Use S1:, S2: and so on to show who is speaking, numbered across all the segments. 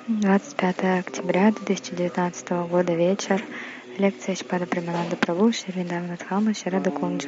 S1: 25 октября 2019 года, вечер. Лекция Шрипада Премананда Прабху, Шри Вриндавана Дхама, Шри Рада Кунджа.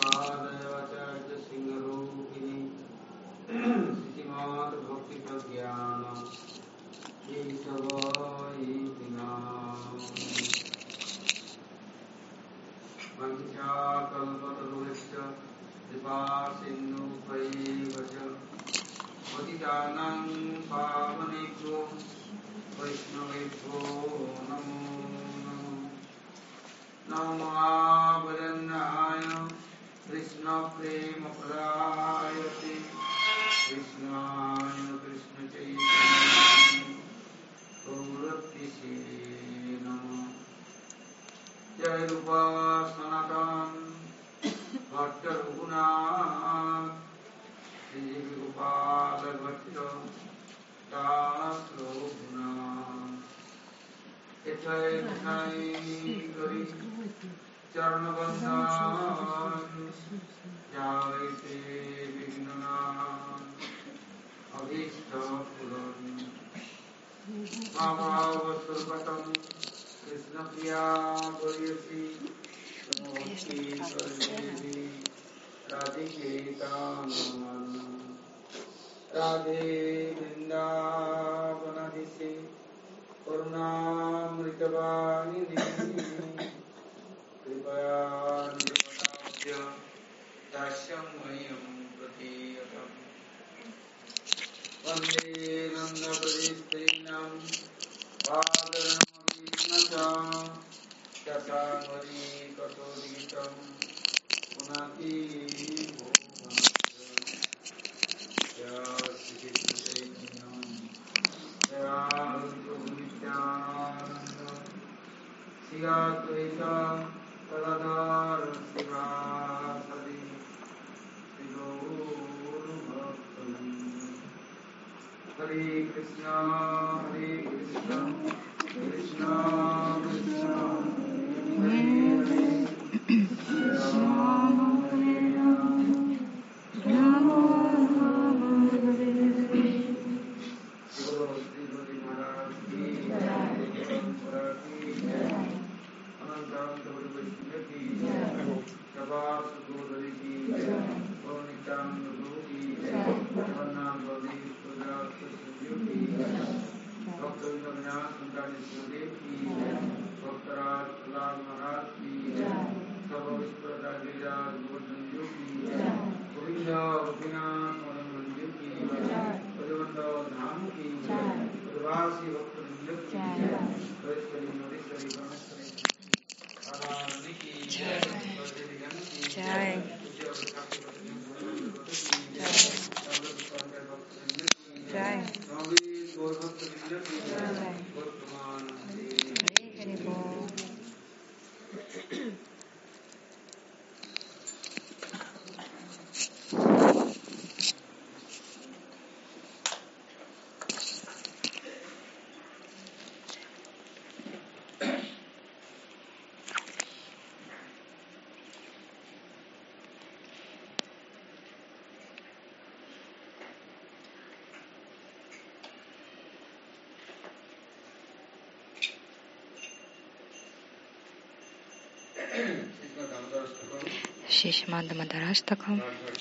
S1: Шишмад Дамадараштака,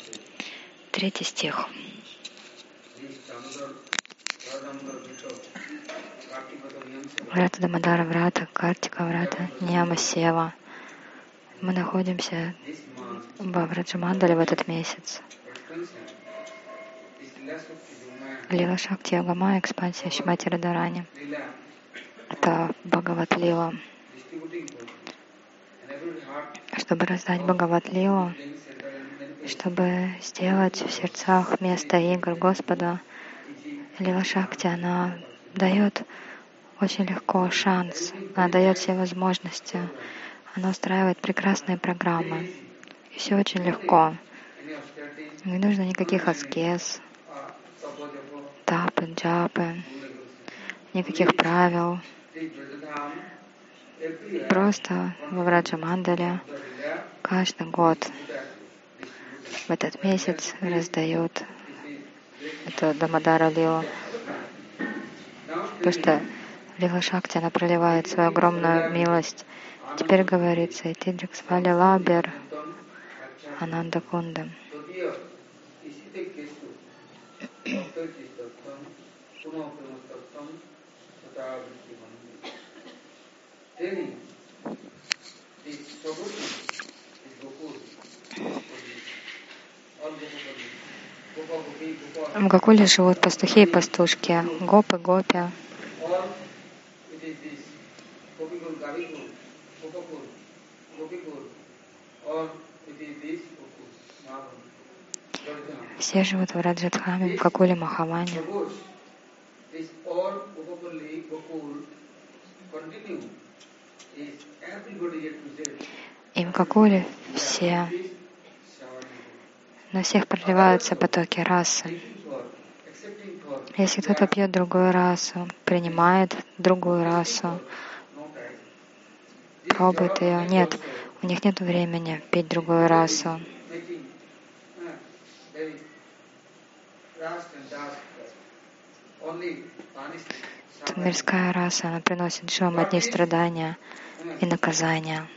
S1: 3 стих. Врата Дамадара Врата, Картика Врата, Ньяма Сева. Мы находимся во Враджамандале в этот месяц. Лила Шакти Йогамая, экспансия Шримати Радарани. Это Бхагават-лила. Чтобы раздать Бхагават-лилу, чтобы сделать в сердцах место игр Господа, Лила Шакти, она дает очень легко шанс, она дает все возможности, она устраивает прекрасные программы. И все очень легко. Не нужно никаких аскез, тапы, джапы, никаких правил. Просто во Враджамандале каждый год в этот месяц раздают эту Дамадара Лилу. Просто Лила Шакти, она проливает свою огромную милость. Теперь говорится, Тидрик Свали Лабер Ананда Кунда. В Гокуле живут пастухи и пастушки, гопы, гопи. Все живут в Раджадхаме, в Гокуле Махаване. И в Гокуле все, на всех проливаются потоки расы. Если кто-то пьет другую расу, принимает другую расу, пробует ее, нет, у них нет времени пить другую расу. Это мирская раса, она приносит живым одни страдания и наказания.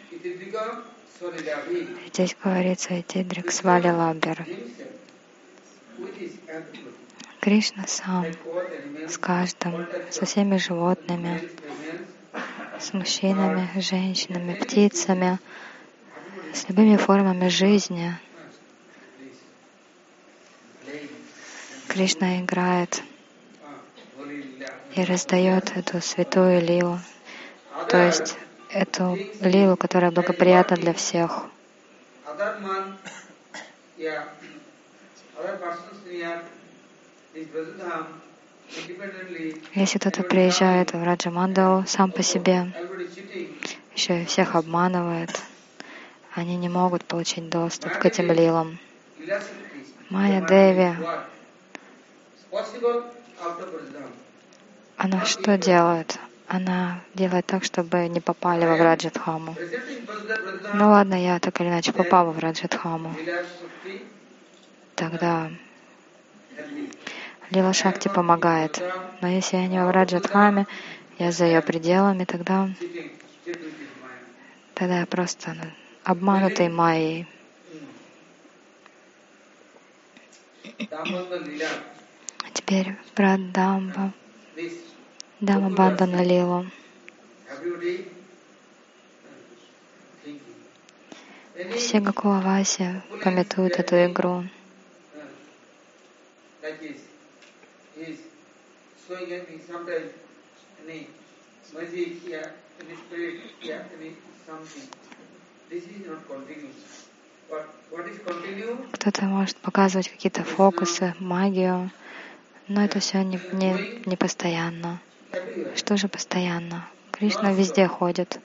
S1: Здесь говорится Тидрик Свали Лабер. Кришна сам с каждым, со всеми животными, с мужчинами, женщинами, птицами, с любыми формами жизни. Кришна играет и раздает эту святую лилу, то есть эту лилу, которая благоприятна для всех. Если кто-то приезжает в Раджамандалу сам по себе, еще и всех обманывает, они не могут получить доступ к этим лилам. Майя Деви, она что делает? Она делает так, чтобы не попали во Враджадхаму. Ну ладно, я так или иначе попала в Раджадхаму. Тогда Лила Шакти помогает. Но если я не в Раджадхаме, я за ее пределами, тогда я просто обманутый Майей. А теперь про Дамабандана Лилу. Все Гокулаваси памятуют эту игру. Кто-то может показывать какие-то фокусы, магию, но это все не постоянно. Что же постоянно? Кришна везде ходит.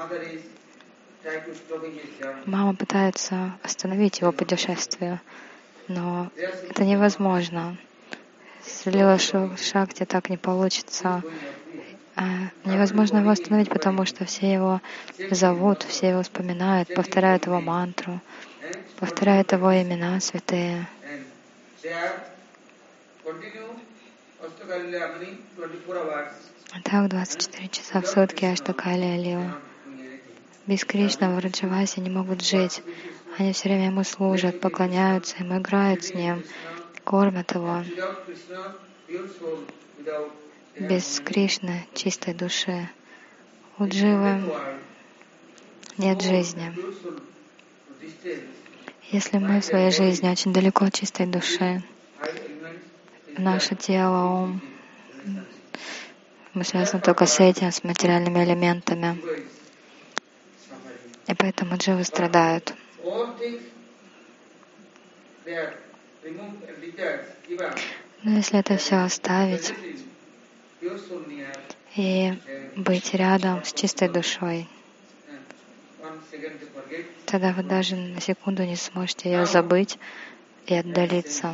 S1: Мама пытается остановить его путешествие, но это невозможно. С Лила Шакти так не получится. Невозможно его остановить, потому что все его зовут, все его вспоминают, повторяют его мантру, повторяют его имена святые. Так 24 часа в сутки Аштакалия Лила. Без Кришны в Раджавасе не могут жить. Они все время ему служат, поклоняются ему, играют с ним, кормят его. Без Кришны, чистой души, у Дживы нет жизни. Если мы в своей жизни очень далеко от чистой души, наше тело, ум, мы связаны только с этим, с материальными элементами. И поэтому дживы страдают. Но если это все оставить и быть рядом с чистой душой, тогда вы даже на секунду не сможете ее забыть и отдалиться.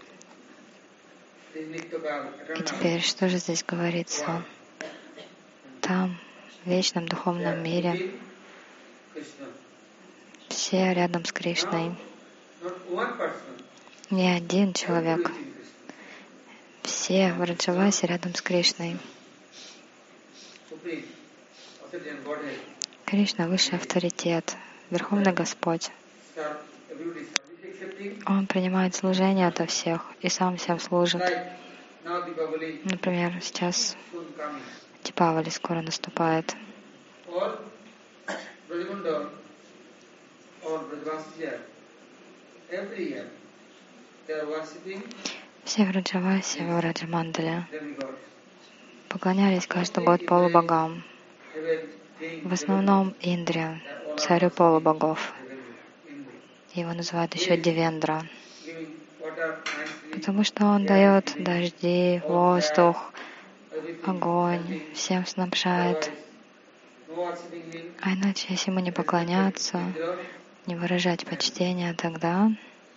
S1: И теперь, что же здесь говорится? Там, в вечном духовном мире, все рядом с Кришной. Не один человек. Все в Раджавасе рядом с Кришной. Кришна — высший авторитет, Верховный Господь. Он принимает служение ото всех и сам всем служит. Например, сейчас Дипавали скоро наступает. Все в Раджавасе, в Раджамандале поклонялись каждый год полубогам. В основном Индре, царю полубогов. Его называют еще Девендра, потому что он дает дожди, воздух, огонь, всем снабжает. А иначе, если ему не поклоняться, не выражать почтения, тогда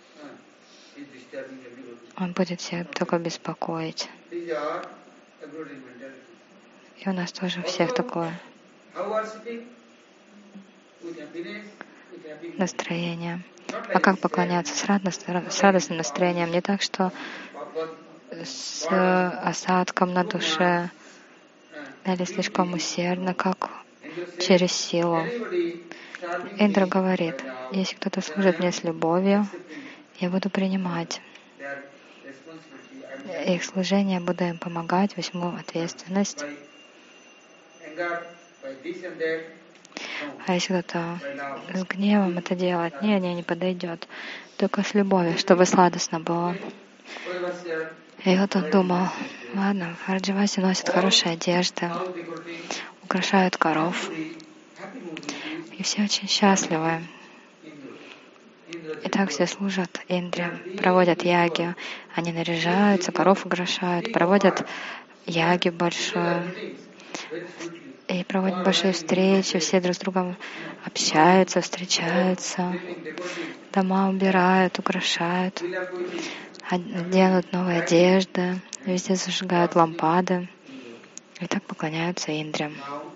S1: он будет всех только беспокоить. И у нас тоже у всех такое настроение. А как поклоняться с радостным настроением? Не так, что с осадком на душе или слишком усердно, как через силу. Индра говорит: если кто-то служит мне с любовью, я буду принимать их служение, буду им помогать, возьму ответственность. А если кто-то с гневом это делает, не подойдет. Только с любовью, чтобы сладостно было. И вот он думал: ладно, в Раджавасе носят хорошие одежды, украшают коров, и все очень счастливы. И так все служат Индре, проводят яги, они наряжаются, коров украшают, проводят яги большую, и проводят большие встречи, все друг с другом общаются, встречаются, дома убирают, украшают, делают новые одежды, везде зажигают лампады, и так поклоняются Индре.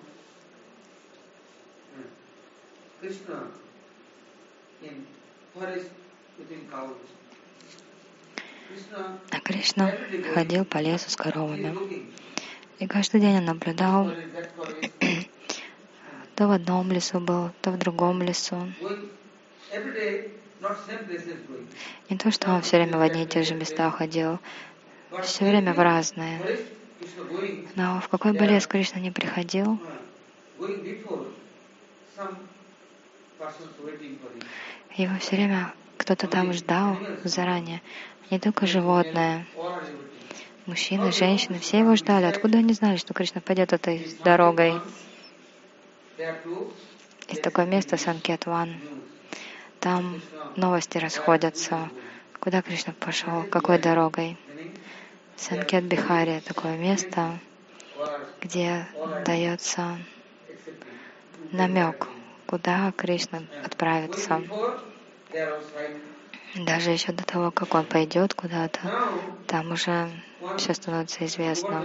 S1: А Кришна ходил по лесу с коровами. И каждый день он наблюдал, то в одном лесу был, то в другом лесу. Не то, что он все время в одни и те же места ходил, все время в разные. Но в какой бы лес Кришна ни приходил, его все время кто-то там ждал заранее. Не только животные, мужчины, женщины, все его ждали. Откуда они знали, что Кришна пойдет этой дорогой? Есть такое место, Санкет-Ван. Там новости расходятся. Куда Кришна пошел, какой дорогой? Санкет-Бихари — такое место, где дается намек, куда Кришна отправится. Даже еще до того, как он пойдет куда-то, там уже все становится известно.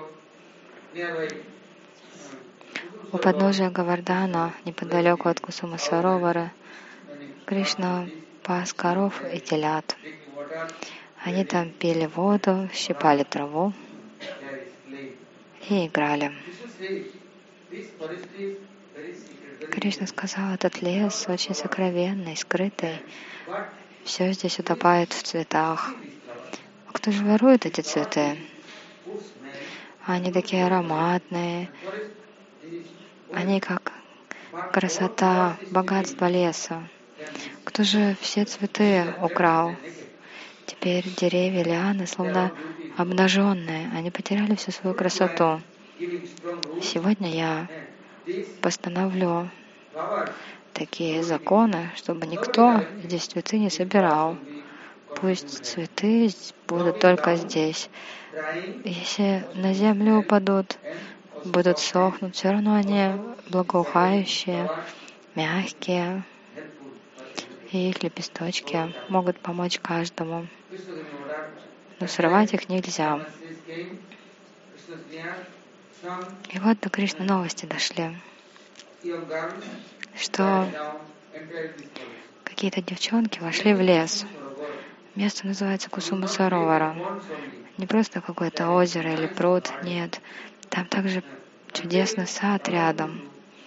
S1: У подножия Говардхана, неподалеку от Кусума-Саровара, Кришна пас коров и телят. Они там пили воду, щипали траву и играли. Кришна сказал: этот лес очень сокровенный, скрытый. Все здесь утопает в цветах. А кто же ворует эти цветы? Они такие ароматные. Они как красота, богатство леса. Кто же все цветы украл? Теперь деревья, лианы словно обнаженные. Они потеряли всю свою красоту. Сегодня я постановлю такие законы, чтобы никто здесь цветы не собирал. Пусть цветы будут только здесь. Если на землю упадут, будут сохнуть, все равно они благоухающие, мягкие, и их лепесточки могут помочь каждому. Но срывать их нельзя. И вот до Кришны новости дошли, что какие-то девчонки вошли в лес. Место называется Кусума-Саровара. Не просто какое-то озеро или пруд, нет. Там также чудесный сад рядом.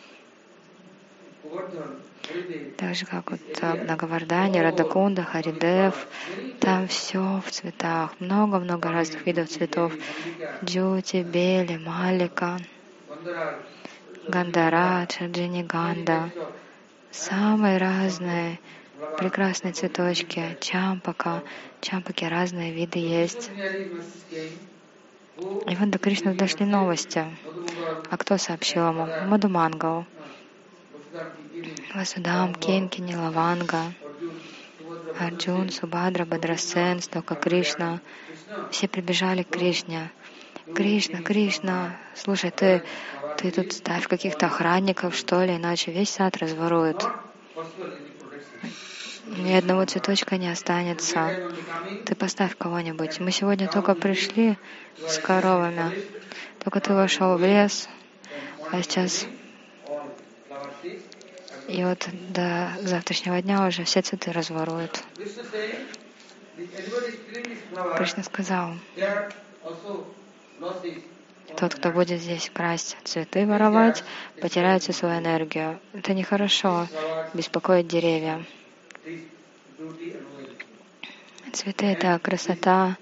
S1: Так же, как вот на Говардхане, Радакунда, Харидев, там все в цветах, много-много разных видов цветов. Джути, Бели, Малика, Гандарадж, Джиниганда, самые разные прекрасные цветочки, чампаки разные виды есть. И вот до Кришны дошли новости. А кто сообщил ему? Мадхумангал. Васудам, Кинкини, Лаванга, Арджун, Субхадра, Бадрасен, Стока Кришна. Все прибежали к Кришне. Кришна, Кришна, слушай, ты тут ставь каких-то охранников, что ли, иначе весь сад разворуют. Ни одного цветочка не останется. Ты поставь кого-нибудь. Мы сегодня только пришли с коровами. Только ты вошел в лес, а сейчас... И вот до завтрашнего дня уже все цветы разворуют. Кришна сказал, тот, кто будет здесь красть цветы, воровать, потеряет всю свою энергию. Это нехорошо, беспокоить деревья. Цветы — это красота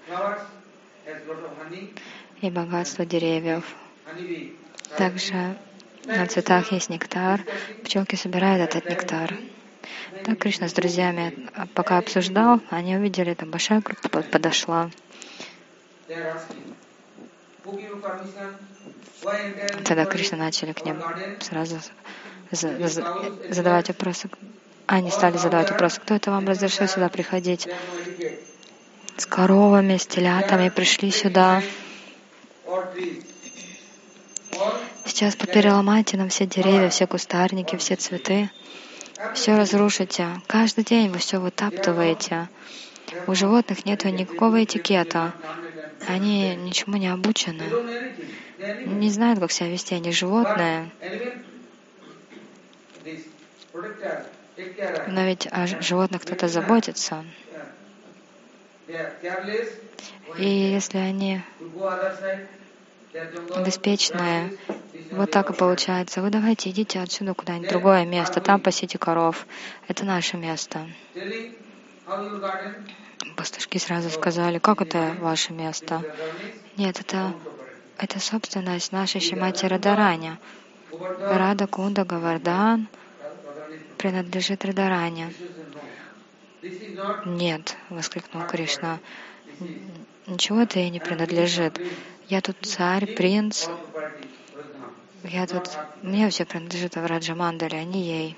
S1: и богатство деревьев. Также на цветах есть нектар. Пчелки собирают этот нектар. Так Кришна с друзьями пока обсуждал, они увидели, там большая группа подошла. Тогда Кришна начали к ним сразу задавать вопросы. Они стали задавать вопросы: кто это вам разрешил сюда приходить? С коровами, с телятами пришли сюда. Сейчас попереломайте нам все деревья, все кустарники, все цветы. Все разрушите. Каждый день вы все вытаптываете. У животных нет никакого этикета. Они ничему не обучены. Не знают, как себя вести. Они животные. Но ведь о животных кто-то заботится. И если они беспечные, вот так и получается. Вы давайте идите отсюда куда-нибудь в другое место, там пасите коров. Это наше место. Пастушки сразу сказали: как это ваше место? Нет, это собственность нашей Шримати Радарани. Рада Кунда Говардан принадлежит Радарани. Нет, воскликнул Кришна. Ничего это ей не принадлежит. Я тут царь, принц. Мне все принадлежит в Раджамандале, а не ей.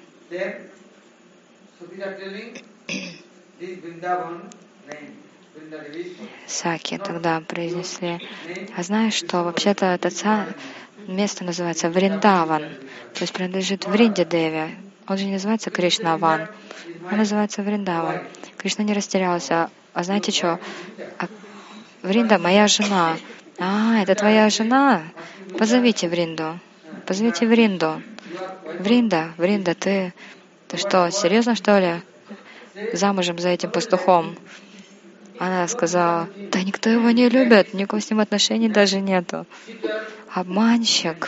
S1: Саки тогда произнесли: а знаешь что, вообще-то это место называется Вриндаван, то есть принадлежит Вринде Деве. Он же не называется Кришнаван, он называется Вриндаван. Кришна не растерялся. А знаете что? Вринда — моя жена. А, это твоя жена? Позовите Вринду. Позовите Вринду. Вринда, ты что, серьезно, что ли? Замужем за этим пастухом? Она сказала: да никто его не любит, никакого с ним отношений даже нету. Обманщик.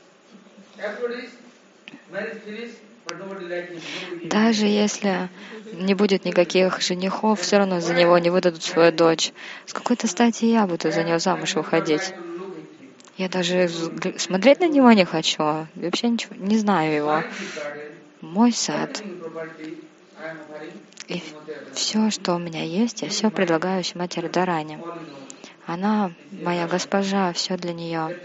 S1: Даже если не будет никаких женихов, все равно за него не выдадут свою дочь. С какой-то стати я буду за него замуж выходить? Я даже смотреть на него не хочу. Я вообще ничего не знаю его. Мой сад. И все, что у меня есть, я все предлагаю Шримати Радарани. Она моя госпожа, все для нее.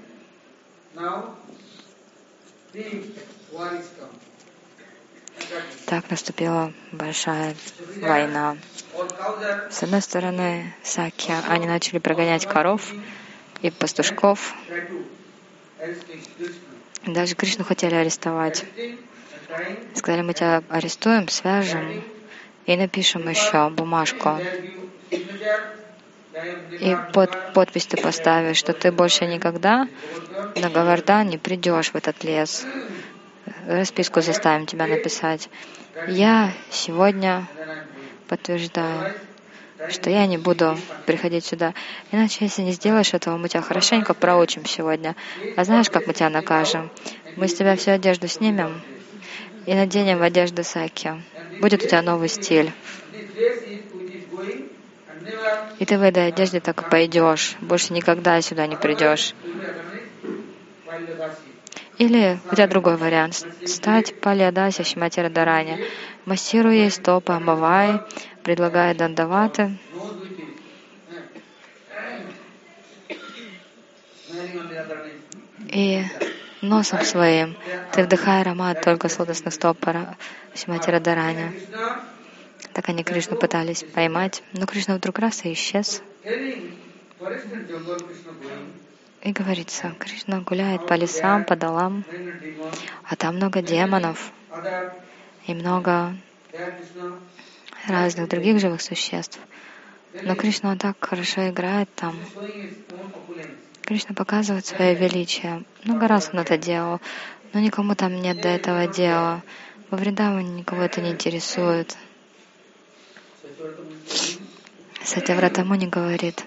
S1: Так наступила большая война. С одной стороны, Саки, они начали прогонять коров и пастушков. Даже Кришну хотели арестовать. Сказали: мы тебя арестуем, свяжем и напишем еще бумажку. И подпись ты поставишь, что ты больше никогда на Говардан не придешь в этот лес. Расписку заставим тебя написать. Я сегодня подтверждаю, что я не буду приходить сюда. Иначе, если не сделаешь этого, мы тебя хорошенько проучим сегодня. А знаешь, как мы тебя накажем? Мы с тебя всю одежду снимем и наденем одежду Саки. Будет у тебя новый стиль. И ты в этой одежде так и пойдешь. Больше никогда сюда не придешь. Или у тебя другой вариант. Стать Палиадаси Шримати Радхарани. Массируй ей стопы, омывай, предлагай дандаваты. И носом своим ты вдыхай аромат только с лотосных стоп Шримати Радхарани. Так они Кришну пытались поймать, но Кришна вдруг раз и исчез. И говорится, Кришна гуляет по лесам, по долам, а там много демонов и много разных других живых существ. Но Кришна так хорошо играет там. Кришна показывает свое величие. Много раз он это делал, но никому там нет до этого дела. Во Вриндаване никого это не интересует. Сатьяврата Муни говорит,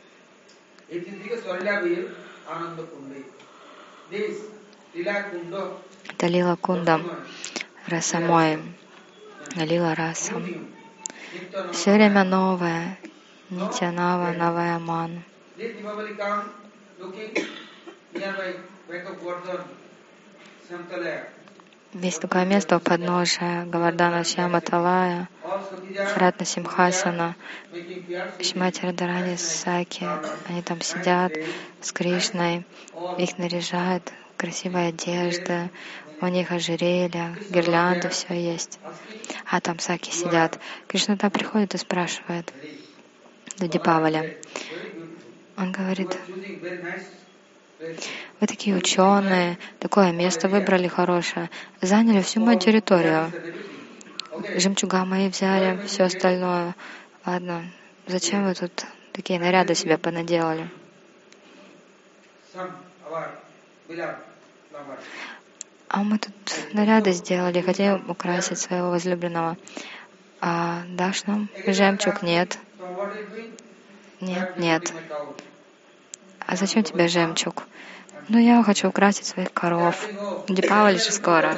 S1: это лила кундам, расамой, лила расам. Все время новое, нитянава, новая ман. Есть такое место у подножия Говардхана Шьяматалая, Ратна Симхасана, Шримати Радхарани Саки. Они там сидят с Кришной, их наряжают в красивые одежды, у них ожерелья, гирлянды, все есть. А там Саки сидят. Кришна там приходит и спрашивает до Дипавали. Он говорит, вы такие ученые, такое место выбрали хорошее, заняли всю мою территорию. Жемчуга мои взяли, все остальное. Ладно, зачем вы тут такие наряды себе понаделали? А мы тут наряды сделали, хотим украсить своего возлюбленного. А дашь нам жемчуг? Нет. Нет, нет. А зачем тебе жемчуг? Ну, я хочу украсить своих коров. Дипавали же скоро.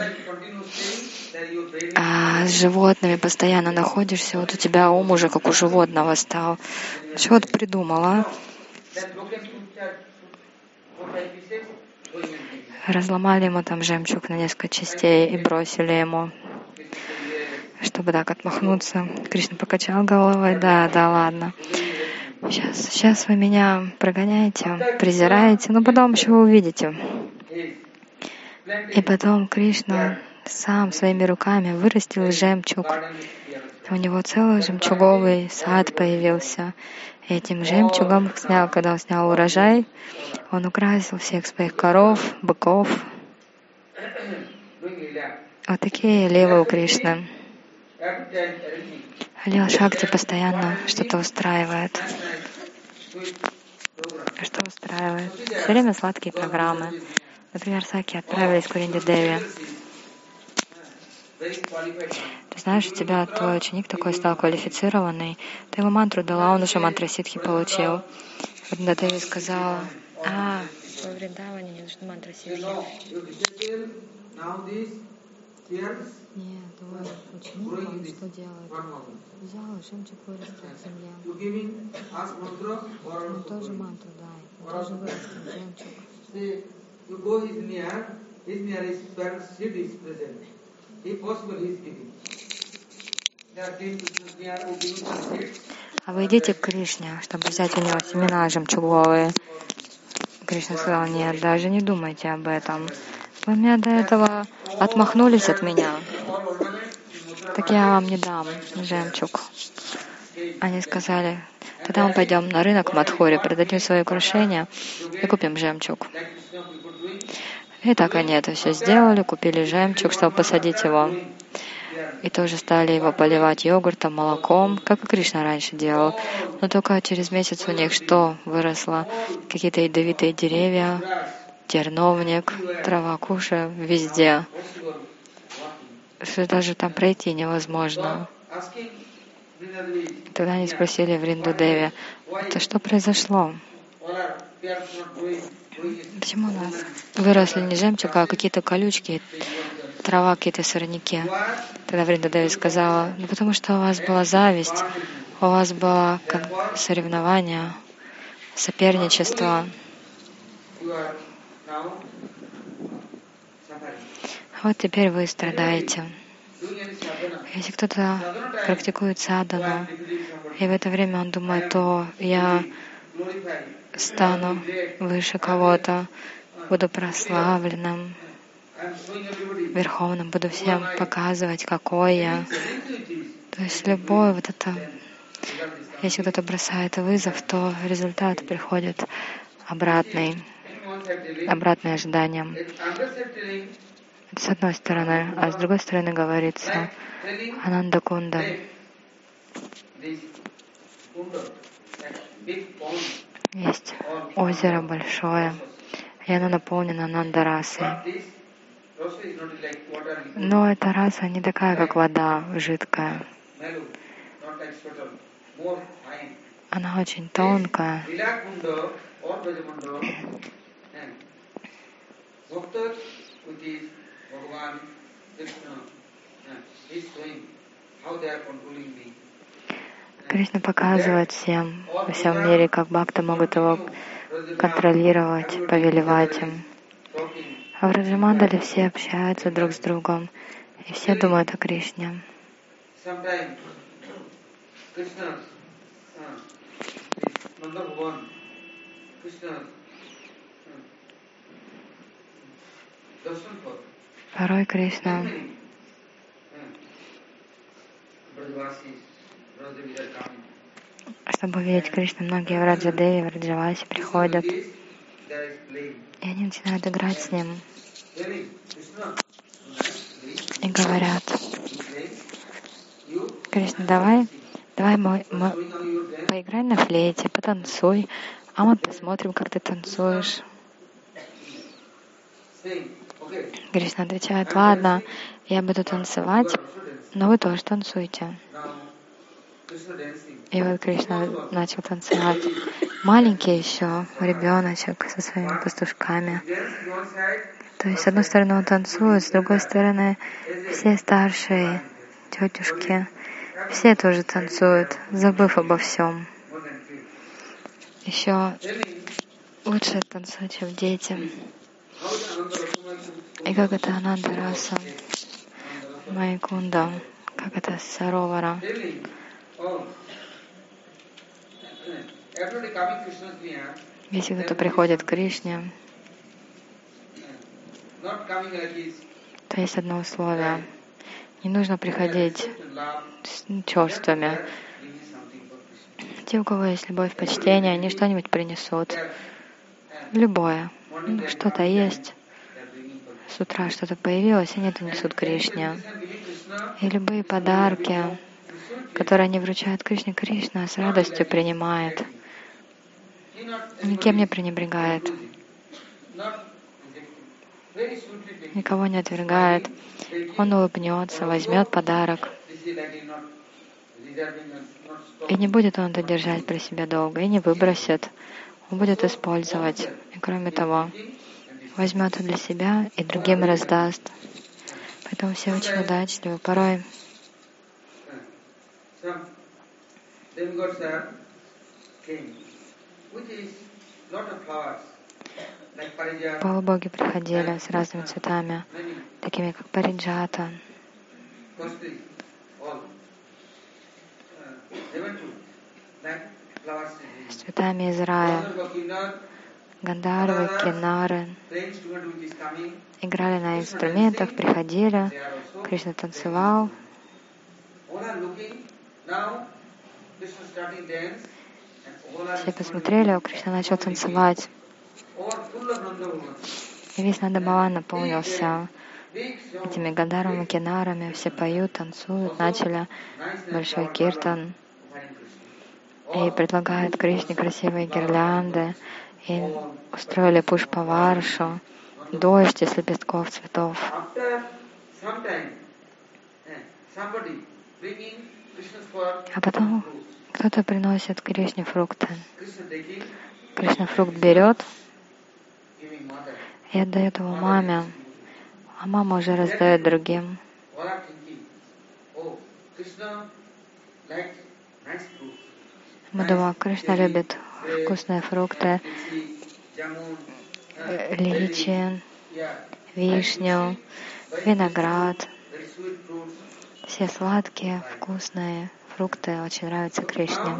S1: А с животными постоянно находишься, вот у тебя ум уже как у животного стал. Чего ты придумала? Разломали ему там жемчуг на несколько частей и бросили ему, чтобы так отмахнуться. Кришна покачал головой, да, ладно. Сейчас вы меня прогоняете, презираете, но потом еще вы увидите. И потом Кришна сам своими руками вырастил жемчуг. У него целый жемчуговый сад появился. И этим жемчугом, когда он снял урожай, он украсил всех своих коров, быков. Вот такие лилы у Кришны. Лила Шакти постоянно что-то устраивает. Что устраивает? Все время сладкие программы. Например, Саки отправились к Уринде Деви. Ты знаешь, у тебя твой ученик такой стал квалифицированный. Ты ему мантру дала, он уже мантру ситхи получил. Уринда Деви сказала, во Вриндаване не нужны мантры ситхи. Нет, твой ученик, он что делает? Взял жемчуг, вырастил в земле. Он тоже мантру дай, он тоже вырастил жемчуг. А вы идите к Кришне, чтобы взять у него семена жемчуговые. Кришна сказал, нет, даже не думайте об этом. Вы меня до этого отмахнулись от меня. Так я вам не дам жемчуг. Они сказали, тогда мы пойдем на рынок в Мадхуре, продадим свои украшения и купим жемчуг. И так они это все сделали, купили жемчуг, чтобы посадить его. И тоже стали его поливать йогуртом, молоком, как и Кришна раньше делал. Но только через месяц у них что выросло? Какие-то ядовитые деревья, терновник, трава куша везде. Что даже там пройти невозможно. Тогда они спросили Вриндадеви, это что произошло? Почему у нас выросли не жемчуг, а какие-то колючки, трава, какие-то сорняки? Тогда Вриндадеви сказала, ну потому что у вас была зависть, у вас было соревнование, соперничество. Вот теперь вы страдаете. Если кто-то практикует садхану, и в это время он думает, то я стану выше кого-то, буду прославленным, верховным, буду всем показывать, какой я. То есть любое вот это, если кто-то бросает вызов, то результат приходит обратный ожиданиям. Это с одной стороны, а с другой стороны говорится Ананда Кунда. Есть озеро большое, и оно наполнено Ананда-расой. Но эта раса не такая, как вода, жидкая. Она очень тонкая. Кришна показывает всем во всем мире, как бхакты могут его контролировать, повелевать им. А в Раджамандале все общаются друг с другом, и все думают о Кришне. Порой Кришна чтобы увидеть Кришну, многие в Раджадеве, в Раджавасе приходят, и они начинают играть с ним и говорят: Кришна, давай поиграй на флейте, потанцуй, а мы посмотрим, как ты танцуешь. Кришна отвечает: ладно, я буду танцевать, но вы тоже танцуйте. И вот Кришна начал танцевать. Маленький еще ребеночек со своими пастушками. То есть, с одной стороны, он танцует, с другой стороны, все старшие тетушки, все тоже танцуют, забыв обо всем. Еще лучше танцевать, чем дети. И как это Ананда-раса, Майкунда, как это Саровара. Если кто-то приходит к Кришне, то есть одно условие. Не нужно приходить с чувствами. Те, у кого есть любовь, почтение, они что-нибудь принесут. Любое. Что-то есть. С утра что-то появилось, они это несут Кришне. И любые подарки, которые они вручают Кришне, Кришна с радостью принимает. Никем не пренебрегает. Никого не отвергает. Он улыбнется, возьмет подарок. И не будет он это держать при себе долго, и не выбросит. Он будет использовать. И кроме того, возьмет для себя и другим раздаст. Поэтому все очень удачливы. Порой полубоги приходили с разными цветами, такими как париджата, с цветами из рая. Гандharvы, кинары играли на инструментах, приходили, Кришна танцевал. Все посмотрели, а Кришна начал танцевать. И весь Нанда-Баван наполнился этими Гандharvами, кинарами. Все поют, танцуют, начали большой киртан. И предлагают Кришне красивые гирлянды. И устроили пушпаваршу, дождь из лепестков цветов. А потом кто-то приносит Кришне фрукты. Кришна фрукт берет и отдает его маме, а мама уже раздает другим. Мы думаем, Кришна любит вкусные фрукты, личи, вишню, виноград. Все сладкие, вкусные фрукты очень нравятся Кришне.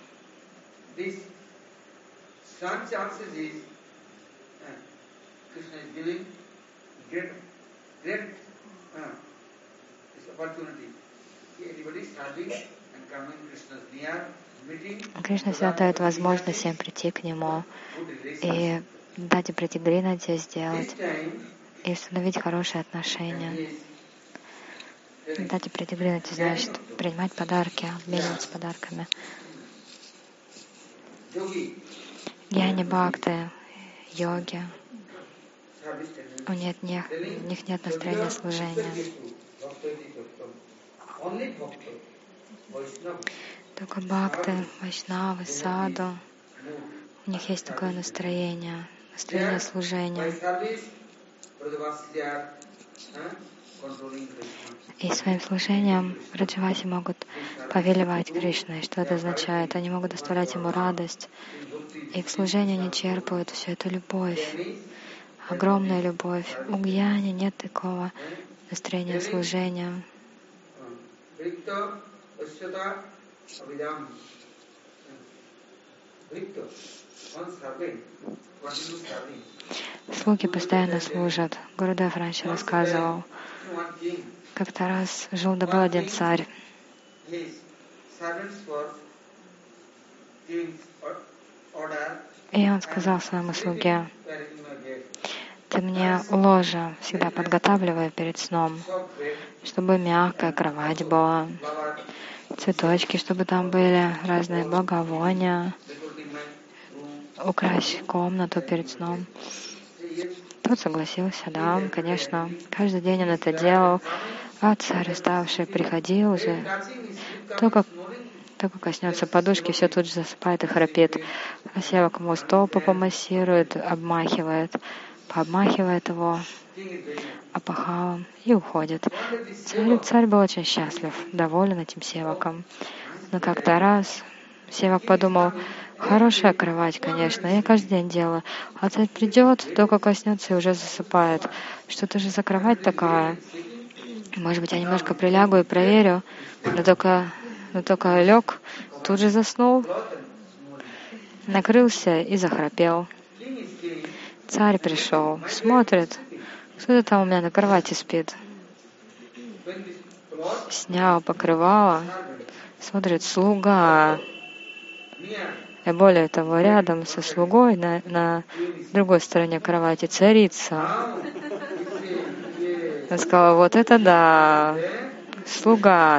S1: Кришна всегда дает возможность всем прийти к Нему и дать пратигринати сделать, и установить хорошие отношения. Дать пратигринати значит принимать подарки, обмениваться подарками. Гьяни бхакты, йоги, у них нет настроения служения. Только бхакты, вайшнавы, саду, у них есть такое настроение служения. И своим служением Браджаваси могут повелевать Кришной. Что это означает? Они могут доставлять ему радость. И в служении они черпают всю эту любовь, огромную любовь. У гьяни нет такого настроения служения. Слуги постоянно служат. Гурудев раньше рассказывал. Как-то раз жил да был один царь. И он сказал своему слуге: ты мне ложе всегда подготавливай перед сном, чтобы мягкая кровать была, цветочки, чтобы там были, разные благовония, укрась комнату перед сном. Тот согласился, да, конечно. Каждый день он это делал, а царь уставший приходил уже, только коснется подушки, все тут же засыпает и храпит. А севак ему стопу помассирует, пообмахивает его опахалом и уходит. Царь был очень счастлив, доволен этим севаком. Но как-то раз севак подумал: хорошая кровать, конечно, я каждый день делаю. А царь придет, только коснется и уже засыпает. Что-то же за кровать такая. Может быть, я немножко прилягу и проверю. Но только лег, тут же заснул, накрылся и захрапел. Царь пришел, смотрит, кто-то там у меня на кровати спит. Снял покрывало, смотрит, слуга. И более того, рядом со слугой на другой стороне кровати царица. Он сказал: вот это да, слуга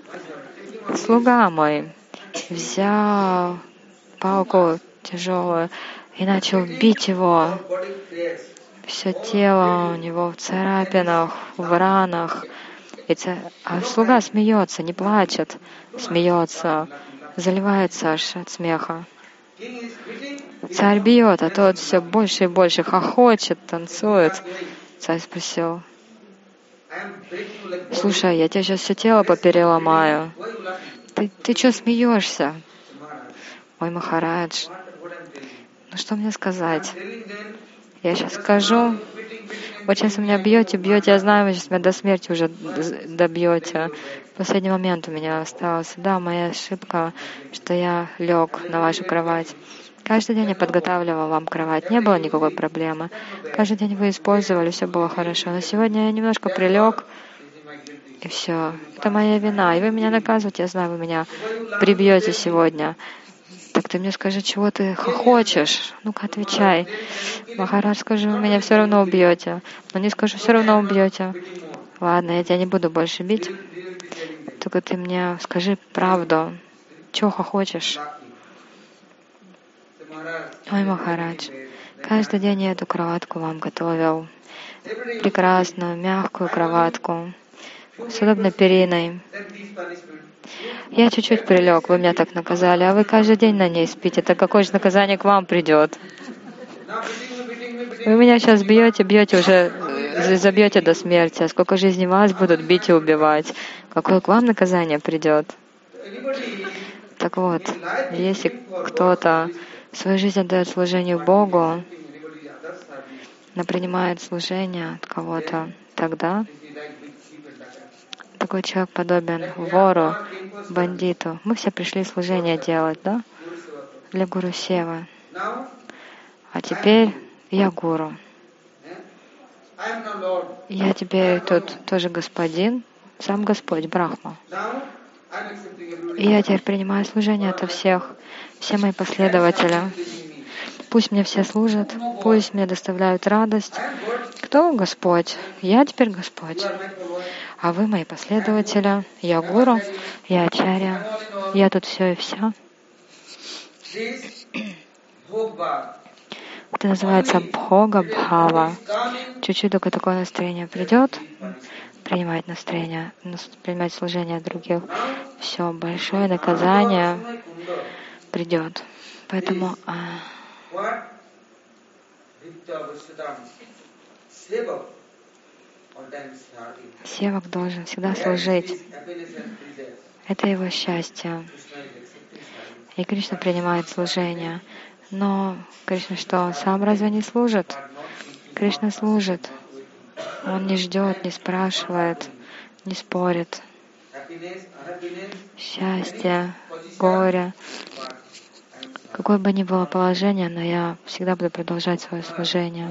S1: мой. Взял палку тяжелую и начал бить его. Все тело у него в царапинах, в ранах. А слуга смеется, не плачет, смеется, заливается аж от смеха. Царь бьет, а тот все больше и больше хохочет, танцует. Царь спросил: слушай, я тебе сейчас все тело попереломаю. Ты что смеешься? Ой, Махарадж, ну что мне сказать? Я сейчас скажу. Вот сейчас вы меня бьете, я знаю, вы сейчас меня до смерти уже добьете. В последний момент у меня остался. Да, моя ошибка, что я лег на вашу кровать. Каждый день я подготавливала вам кровать, не было никакой проблемы. Каждый день вы использовали, все было хорошо. Но сегодня я немножко прилег, и все. Это моя вина, и вы меня наказываете, я знаю, вы меня прибьете сегодня. Так ты мне скажи, чего ты хохочешь? Ну-ка, отвечай. Махарадж, скажи, вы меня все равно убьете. Но не скажу, все равно убьете. Ладно, я тебя не буду больше бить. Только ты мне скажи правду. Чего хохочешь? Ой, Махарадж, каждый день я эту кроватку вам готовил. Прекрасную, мягкую кроватку. с удобной периной. Я чуть-чуть прилег, вы меня так наказали, а вы каждый день на ней спите. Так какое же наказание к вам придет? Вы меня сейчас бьете уже, забьете до смерти. А сколько жизней вас будут бить и убивать? Какое к вам наказание придет? Так вот, если кто-то свою жизнь отдает служению Богу, но принимает служение от кого-то, тогда такой человек подобен вору, бандиту. Мы все пришли служение делать, да? Для Гуру Севы. А теперь я гуру. Я теперь тут тоже господин, сам Господь, Брахма. И я теперь принимаю служение ото всех, все мои последователи. Пусть мне все служат, пусть мне доставляют радость. Кто Господь? Я теперь Господь. А вы мои последователи. Я гуру, я ачарья. Я тут все и вся. Это называется бхога бхава. Чуть-чуть только такое настроение придет, принимать настроение, принимать служение других. Все, большое наказание придет. Поэтому севак должен всегда служить. Это его счастье. И Кришна принимает служение. Но Кришна что, сам разве не служит? Кришна служит. Он не ждет, не спрашивает, не спорит. Счастье, горе, какое бы ни было положение, но я всегда буду продолжать свое служение.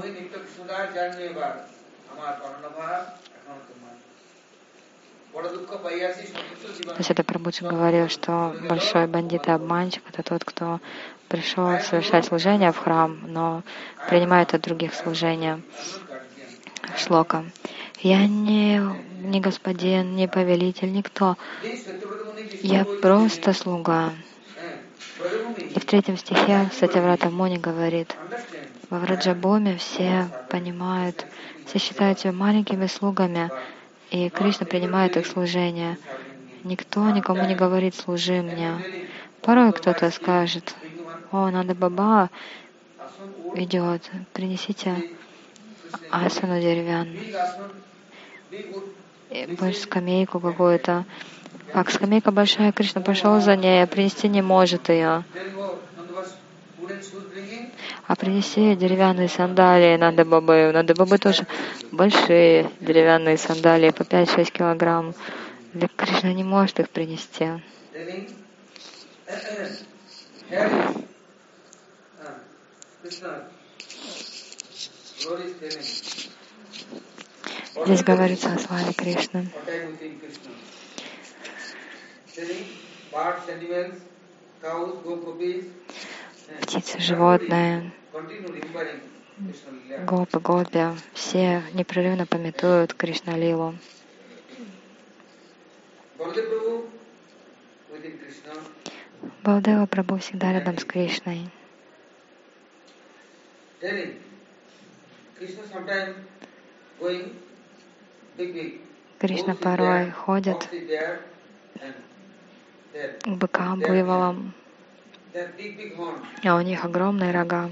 S1: То есть это Прабхуджи говорил, что большой бандит и обманщик — это тот, кто пришел совершать служение в храм, но принимает от других служения. Шлока. Я не господин, не повелитель, никто. Я просто слуга. И в 3 стихе Сатяврата Муни говорит: во Враджабхуме все понимают, все считают себя маленькими слугами, и Кришна принимает их служение. Никто никому не говорит: служи мне. Порой кто-то скажет: о, Нанда Баба идет, принесите асану деревянную, больше скамейку какую-то. Как скамейка большая, Кришна пошел за ней, а принести не может ее. А принеси деревянные сандалии Нанда Бабы. Нанда Бабы тоже большие деревянные сандалии по 5-6 килограмм. Для Кришна не может их принести. Здесь говорится о славе Кришны. Птицы, животные, гопы, гопи, все непрерывно памятуют Кришна-лилу. Балдева Прабху всегда рядом с Кришной. Кришна порой ходит к быкам, буйволам, а у них огромные рога.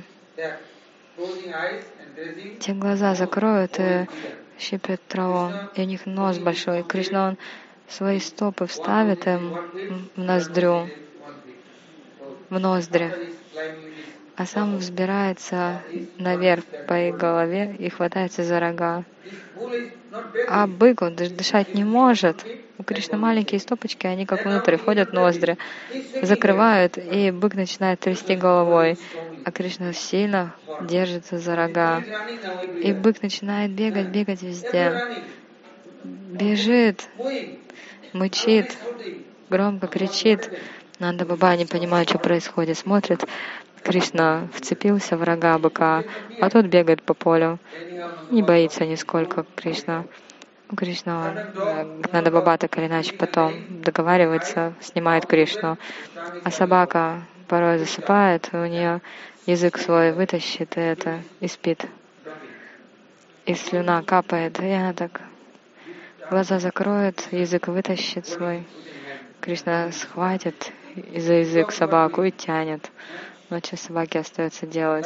S1: Те глаза закроют и щиплют траву, и у них нос большой. И Кришна, он свои стопы вставит им в ноздрю, в ноздри, а сам взбирается наверх по их голове и хватается за рога. А бык, он даже дышать не может. У Кришны маленькие стопочки, они как внутрь входят в ноздри, закрывают, и бык начинает трясти головой. А Кришна сильно держится за рога. И бык начинает бегать везде. Бежит, мычит, громко кричит. Нанда Баба не понимает, что происходит. Смотрит, Кришна вцепился в рога быка, а тот бегает по полю. Не боится нисколько Кришна. Кришна, Нанда Баба так или иначе потом договаривается, снимает Кришну. А собака порой засыпает, у нее язык свой вытащит и спит. И слюна капает, и она так глаза закроет, язык вытащит свой. Кришна схватит за язык собаку и тянет. Но что собаке остается делать?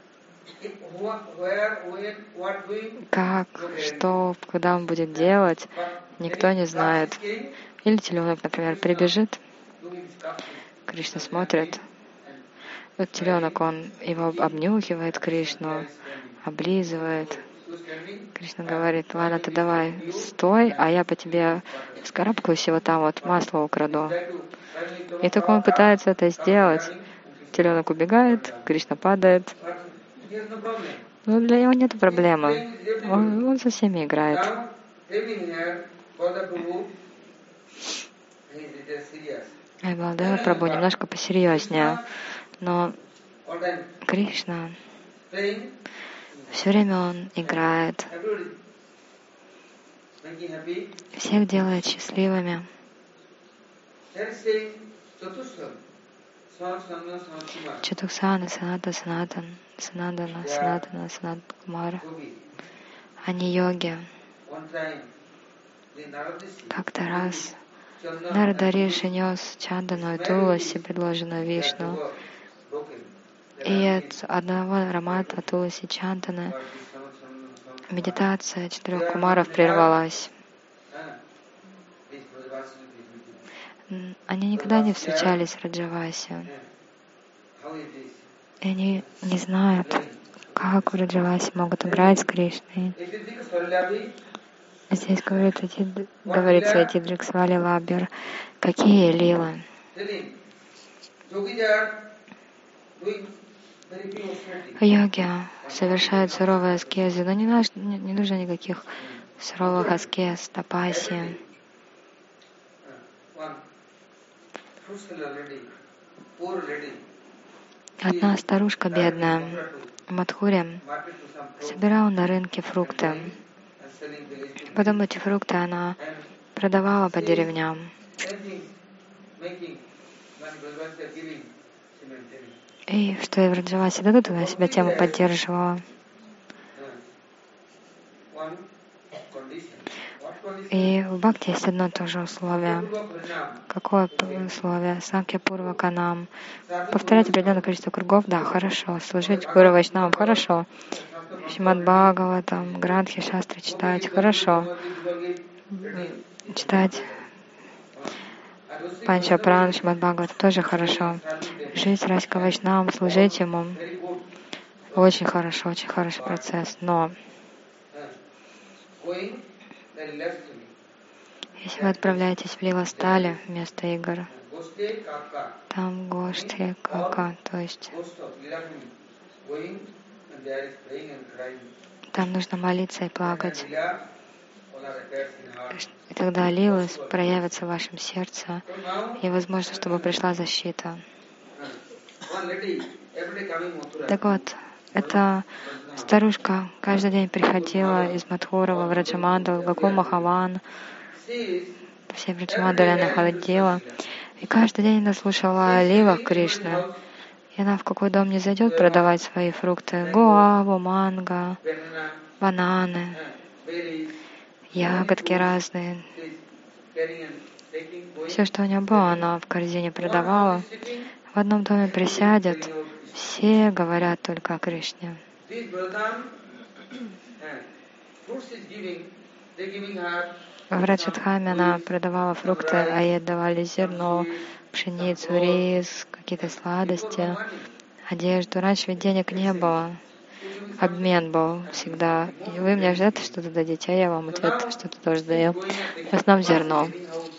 S1: Как, что, когда он будет делать, никто не знает. Или теленок, например, прибежит, Кришна смотрит. Вот теленок, он его обнюхивает Кришну, облизывает. Кришна говорит: ладно, ты давай стой, а я по тебе вскарабкаюсь и вот там вот масло украду. И только он пытается это сделать. Теленок убегает, Кришна падает. Но для него нет проблемы. Он со всеми играет. И Балдева Прабху немножко посерьезнее. Но Кришна, все время он играет, всех делает счастливыми. Четуксана, Санатана, Санат Кумара. Они йоги. Как-то раз Нарада Риши нес чандану и туласи, предложенную Вишну. И от одного аромата туласи чанданы медитация 4 кумаров прервалась. Они никогда не встречались в Раджавасе. И они не знают, как в Раджавасе могут играть с Кришной. Здесь говорится Тидриксвали Лаббер. Какие лилы? Йоги совершают суровые аскезы, но не нужно никаких суровых аскез, тапаси. Одна старушка бедная в Мадхуре собирала на рынке фрукты. Потом эти фрукты она продавала по деревням. И что и в Раджавасе дадут, она себя тему поддерживала. И в Бхакти есть одно тоже условие. Какое условие? Санкья Пурвака нам. Повторять определенное количество кругов, да, хорошо. Служить Гуру Вайшнавам, хорошо. Шримад Бхагаватам, Грантхи, Шастры читать, хорошо. Читать Панча Пран, Шримад Бхагаватам тоже хорошо. Жить Раська Вайшнавам, служить ему. Очень хороший процесс. Но если вы отправляетесь в Лиластали вместо игр, там Гошти Кака, то есть там нужно молиться и плакать. И тогда лилы проявятся в вашем сердце, и возможно, чтобы пришла защита. Так вот, эта старушка каждый день приходила из Мадхурова в Раджамандал, в Гакул Махаван, все в Раджамандале она ходила, и каждый день она слушала о лилах Кришны. И она в какой дом не зайдет продавать свои фрукты, гуаву, манго, бананы, ягодки разные. Все, что у нее было, она в корзине продавала. В одном доме присядет, все говорят только о Кришне. В Раджадхаме она продавала фрукты, а ей давали зерно, пшеницу, рис, какие-то сладости, одежду. Раньше ведь денег не было. Обмен был всегда. И вы мне ждете, что-то дадите, а я вам ответ что-то тоже даю. В основном зерно.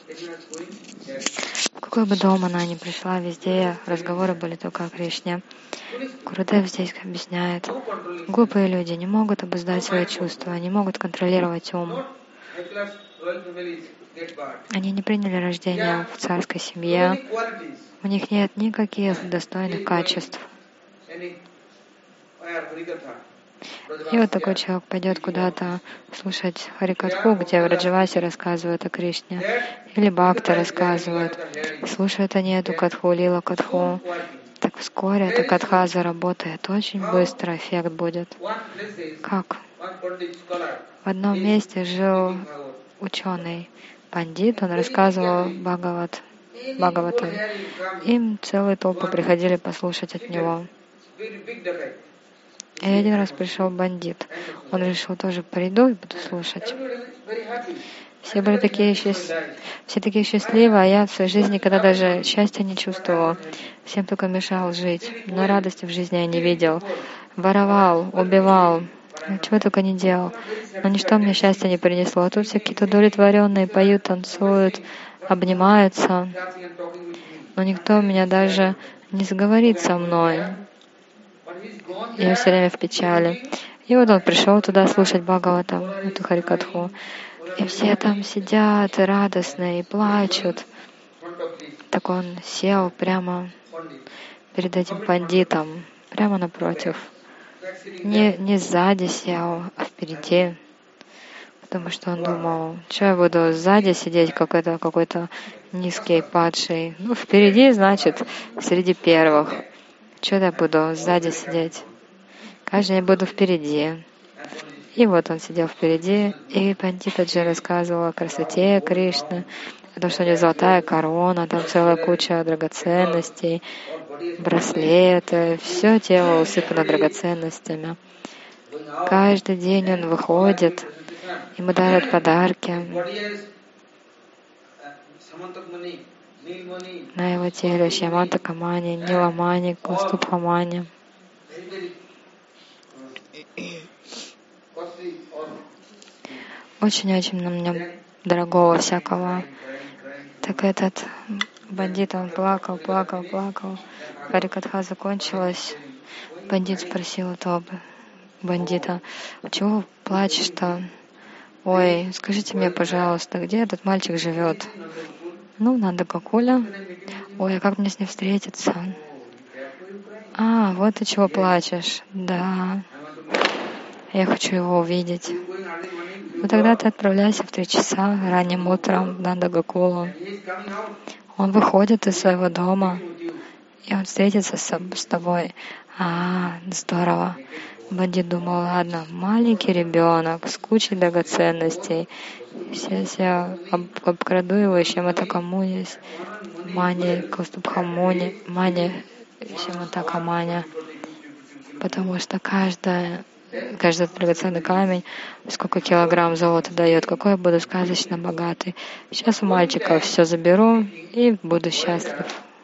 S1: В какой бы дом она ни пришла, везде разговоры были только о Кришне. Гурудев здесь объясняет. Глупые люди не могут обуздать свои чувства, не могут контролировать ум. Они не приняли рождение в царской семье. У них нет никаких достойных качеств. И вот такой человек пойдет куда-то слушать Харикатху, где в Раджавасе рассказывают о Кришне, или Бхакти рассказывают. Слушают они эту катху, лила катху. Так вскоре эта катха заработает. Очень быстро эффект будет. Как? В одном месте жил ученый пандит, он рассказывал Бхагаватам. Им целые толпы приходили послушать от него. И один раз пришел бандит. Он решил тоже приду и буду слушать. Все были такие счастливы, а я в своей жизни никогда даже счастья не чувствовал. Всем только мешал жить. Но радости в жизни я не видел. Воровал, убивал, чего только не делал. Но ничто мне счастья не принесло. А тут все какие-то удовлетворенные поют, танцуют, обнимаются. Но никто меня даже не заговорит со мной. Я все время в печали. И вот он пришел туда слушать Бхагаватам, эту Харикатху. И все там сидят радостные и плачут. Так он сел прямо перед этим пандитом, прямо напротив. Не сзади сел, а впереди. Потому что он думал, что я буду сзади сидеть, как это какой-то низкий, падший. Ну, впереди, значит, среди первых. Что я буду сзади сидеть? Каждый я буду впереди. И вот он сидел впереди, и Пандитаджи рассказывал о красоте Кришны, о том, что у него золотая корона, там целая куча драгоценностей, браслеты, все тело усыпано драгоценностями. Каждый день он выходит, ему дарят подарки. На его теле Шьямантака мани, Ниламани, Кастубхамани. Очень-очень на нем дорогого всякого. Так этот бандит, он плакал. Харикатха закончилась. Бандит спросил этого бандита: чего плачешь-то? Ой, скажите мне, пожалуйста, где этот мальчик живет? Ну, надо Гокуля. Ой, а как мне с ним встретиться? А, вот ты чего плачешь. Да. Я хочу его увидеть. Ну тогда ты отправляйся в 3 часа ранним утром в Нанда-Гокулу. Он выходит из своего дома, и он встретится с тобой. А, здорово. Бандит думал, ладно, маленький ребенок с кучей драгоценностей. Все обкраду его, еще матакамуни, мани, кастубхамуни, мани, еще матакамани. Потому что каждый драгоценный камень, сколько килограмм золота дает, какой я буду сказочно богатый. Сейчас у мальчика все заберу и буду счастлив.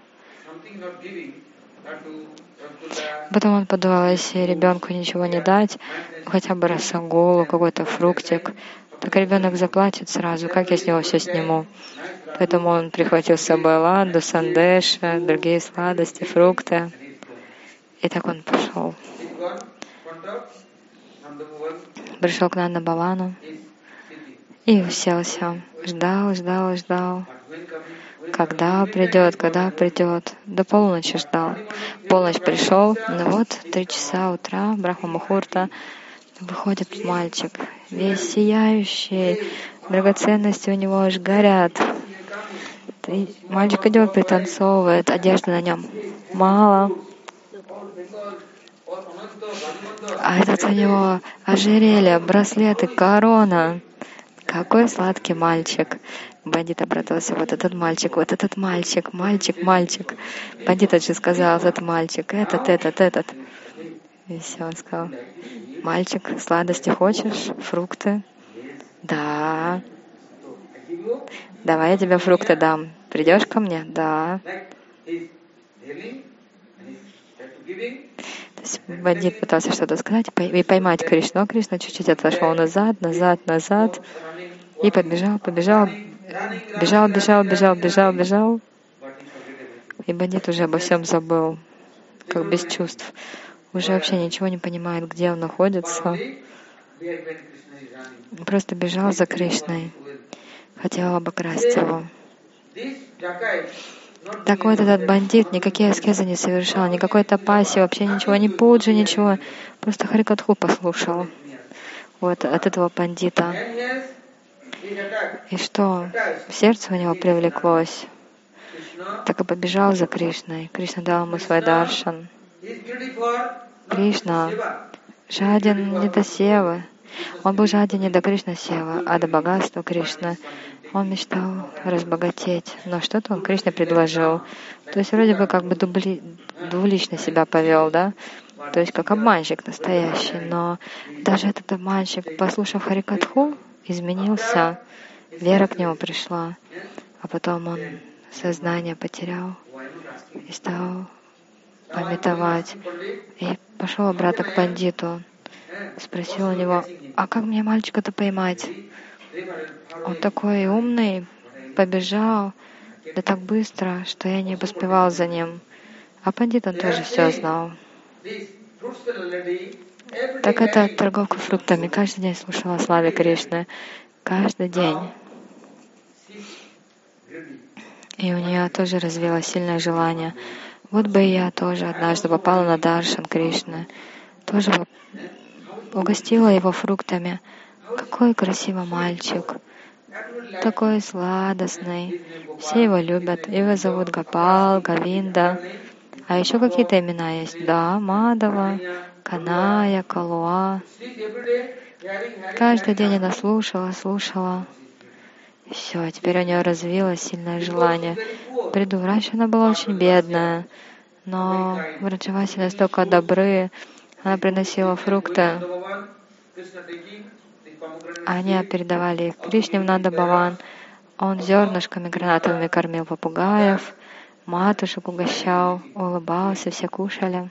S1: Потом он подумал, если ребенку ничего не дать, хотя бы расагулу, какой-то фруктик, так ребенок заплатит сразу, как я с него все сниму. Поэтому он прихватил с собой ладу, сандеша, другие сладости, фрукты. И так он пошел. Пришел к Нанда Бавану и уселся. Ждал. Когда придет. До полуночи ждал. Полночь пришел, ну вот, 3 часа утра, Брахма-мухурта, выходит мальчик, весь сияющий, драгоценности у него аж горят. Мальчик идет, пританцовывает, одежды на нем мало. А этот у него ожерелье, браслеты, корона. Какой сладкий мальчик. Бандит обратился, вот этот мальчик. Бандит же сказал, этот мальчик, этот. И все, он сказал, мальчик, сладости хочешь? Фрукты? Да. Давай я тебе фрукты дам. Придешь ко мне? Да. То есть бандит пытался что-то сказать и поймать Кришну. А Кришна чуть-чуть отошел назад. И побежал. Бежал. И бандит уже обо всем забыл, как без чувств. Уже вообще ничего не понимает, где он находится. Просто бежал за Кришной. Хотел обокрасть его. Так вот, этот бандит никакие аскезы не совершал, никакой тапаси, вообще ничего, ни пуджи, ничего. Просто Харикатху послушал. Вот от этого бандита. И что? Сердце у него привлеклось. Так и побежал за Кришной. Кришна дал ему свой даршан. Кришна жаден не до севы. Он был жаден не до Кришна севы, а до богатства Кришны. Он мечтал разбогатеть, но что-то он Кришне предложил. То есть вроде бы как бы двулично себя повел, да? То есть как обманщик настоящий. Но даже этот обманщик, послушав Харикатху, изменился, вера к нему пришла, а потом он сознание потерял и стал памятовать. И пошел обратно к пандиту. Спросил у него, а как мне мальчика-то поймать? Он такой умный, побежал, да так быстро, что я не поспевал за ним. А пандит он тоже все знал. Так эта торговка фруктами каждый день слушала о славе Кришны. Каждый день. И у нее тоже развилось сильное желание. Вот бы и я тоже однажды попала на даршан Кришны. Тоже угостила его фруктами. Какой красивый мальчик. Такой сладостный. Все его любят. Его зовут Гопал, Говинда. А еще какие-то имена есть. Да, Мадава, Каная, Калуа. Каждый день она слушала. И все, теперь у нее развилось сильное желание. Приду. Раньше она была очень бедная, но Враджаваси настолько добры. Она приносила фрукты. Они передавали их Кришне в Нанда-Баван. Он зернышками гранатовыми кормил попугаев, матушек угощал, улыбался, все кушали.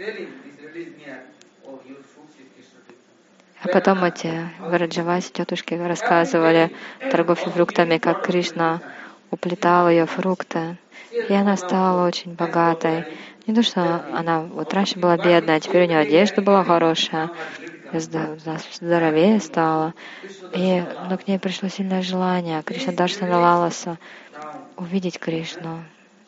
S1: А потом эти Враджаваси тетушки рассказывали торговке фруктами, как Кришна уплетал ее фрукты. И она стала очень богатой. Не то, что она вот раньше была бедная, а теперь у нее одежда была хорошая, здоровее стала. Но к ней пришло сильное желание Кришна Даршана Лаласа увидеть Кришну.